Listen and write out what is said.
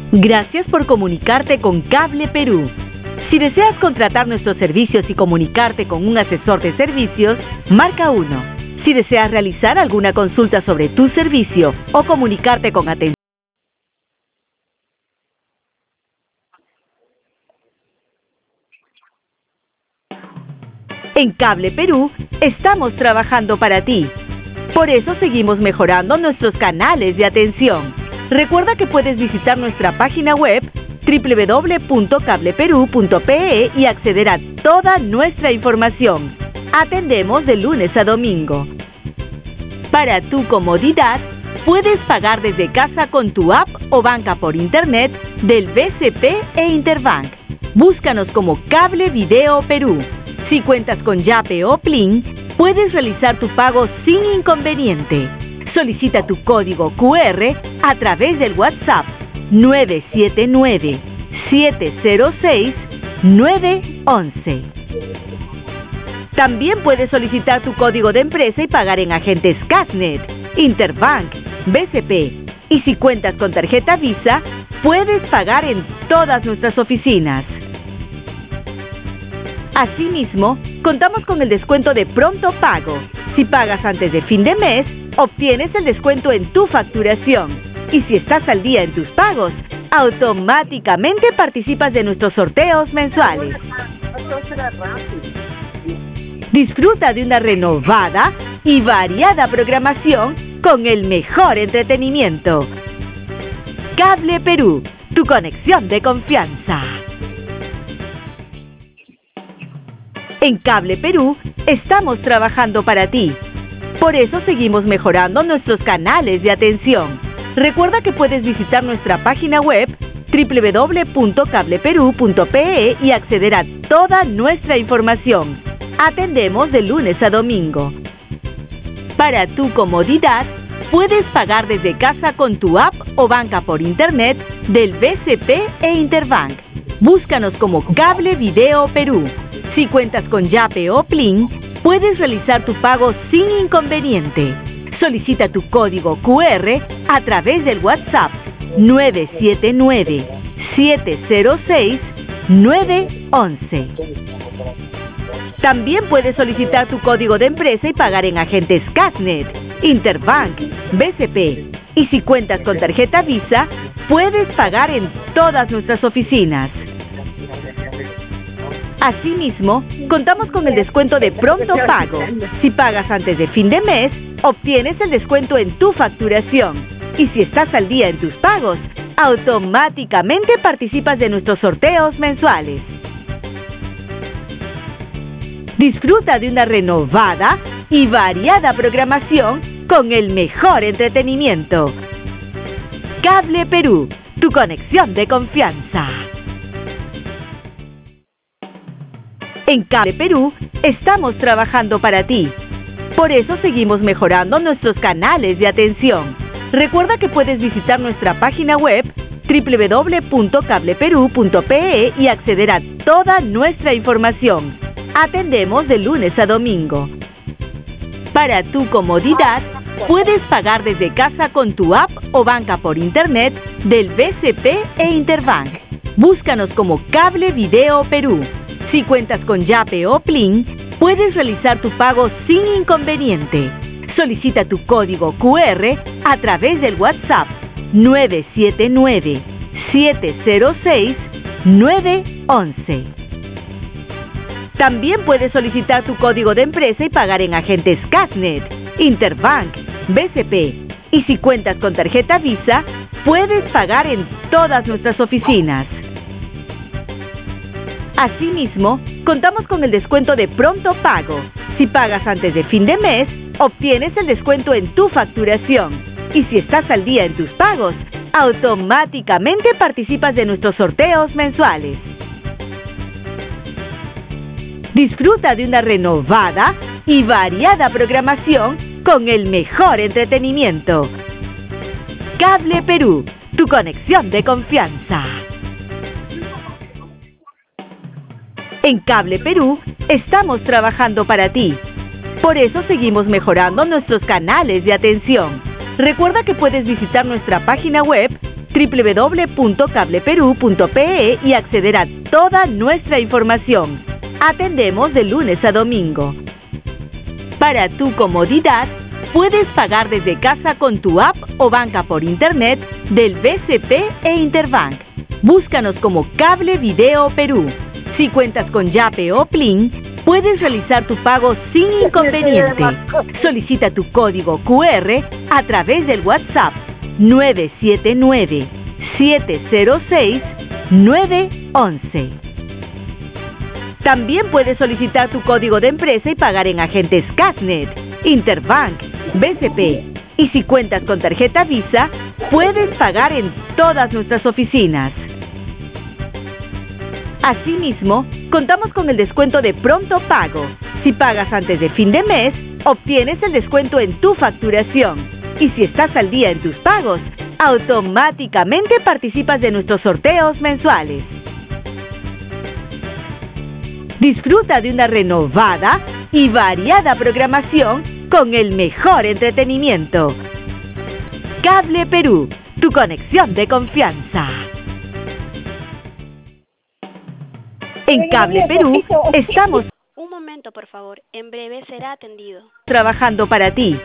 Gracias por comunicarte con Cable Perú. Si deseas contratar nuestros servicios y comunicarte con un asesor de servicios, marca 1. Si deseas realizar alguna consulta sobre tu servicio o comunicarte con atención. En Cable Perú estamos trabajando para ti. Por eso seguimos mejorando nuestros canales de atención. Recuerda que puedes visitar nuestra página web www.cableperú.pe y acceder a toda nuestra información. Atendemos de lunes a domingo. Para tu comodidad, puedes pagar desde casa con tu app o banca por internet del BCP e Interbank. Búscanos como Cable Video Perú. Si cuentas con Yape o Plin, puedes realizar tu pago sin inconveniente. Solicita tu código QR a través del WhatsApp 979-706-911. También puedes solicitar tu código de empresa y pagar en agentes Casnet, Interbank, BCP. Y si cuentas con tarjeta Visa, puedes pagar en todas nuestras oficinas. Asimismo, contamos con el descuento de pronto pago. Si pagas antes de fin de mes, obtienes el descuento en tu facturación. Y si estás al día en tus pagos, automáticamente participas de nuestros sorteos mensuales. Disfruta de una renovada y variada programación con el mejor entretenimiento. Cable Perú, tu conexión de confianza. En Cable Perú estamos trabajando para ti. Por eso seguimos mejorando nuestros canales de atención. Recuerda que puedes visitar nuestra página web www.cableperú.pe y acceder a toda nuestra información. Atendemos de lunes a domingo. Para tu comodidad, puedes pagar desde casa con tu app o banca por internet del BCP e Interbank. Búscanos como Cable Video Perú. Si cuentas con Yape o Plin, puedes realizar tu pago sin inconveniente. Solicita tu código QR a través del WhatsApp 979-706-911. También puedes solicitar tu código de empresa y pagar en agentes Casnet, Interbank, BCP. Y si cuentas con tarjeta Visa, puedes pagar en todas nuestras oficinas. Asimismo, contamos con el descuento de pronto pago. Si pagas antes de fin de mes, obtienes el descuento en tu facturación. Y si estás al día en tus pagos, automáticamente participas de nuestros sorteos mensuales. Disfruta de una renovada y variada programación con el mejor entretenimiento. Cable Perú, tu conexión de confianza. En Cable Perú estamos trabajando para ti. Por eso seguimos mejorando nuestros canales de atención. Recuerda que puedes visitar nuestra página web www.cableperú.pe y acceder a toda nuestra información. Atendemos de lunes a domingo. Para tu comodidad, puedes pagar desde casa con tu app o banca por internet del BCP e Interbank. Búscanos como Cable Video Perú. Si cuentas con Yape o Plin, puedes realizar tu pago sin inconveniente. Solicita tu código QR a través del WhatsApp 979-706-911. También puedes solicitar tu código de empresa y pagar en agentes Casnet, Interbank, BCP. Y si cuentas con tarjeta Visa, puedes pagar en todas nuestras oficinas. Asimismo, contamos con el descuento de pronto pago. Si pagas antes de fin de mes, obtienes el descuento en tu facturación. Y si estás al día en tus pagos, automáticamente participas de nuestros sorteos mensuales. Disfruta de una renovada y variada programación con el mejor entretenimiento. Cable Perú, tu conexión de confianza. En Cable Perú estamos trabajando para ti. Por eso seguimos mejorando nuestros canales de atención. Recuerda que puedes visitar nuestra página web www.cableperú.pe y acceder a toda nuestra información. Atendemos de lunes a domingo. Para tu comodidad, puedes pagar desde casa con tu app o banca por internet del BCP e Interbank. Búscanos como Cable Video Perú. Si cuentas con Yape o Plin, puedes realizar tu pago sin inconveniente. Solicita tu código QR a través del WhatsApp 979-706-911. También puedes solicitar tu código de empresa y pagar en agentes Casnet, Interbank, BCP. Y si cuentas con tarjeta Visa, puedes pagar en todas nuestras oficinas. Asimismo, contamos con el descuento de pronto pago. Si pagas antes de fin de mes, obtienes el descuento en tu facturación. Y si estás al día en tus pagos, automáticamente participas de nuestros sorteos mensuales. Disfruta de una renovada y variada programación con el mejor entretenimiento. Cable Perú, tu conexión de confianza. En Cable Perú estamos Un momento, por favor. En breve será atendido. trabajando para ti.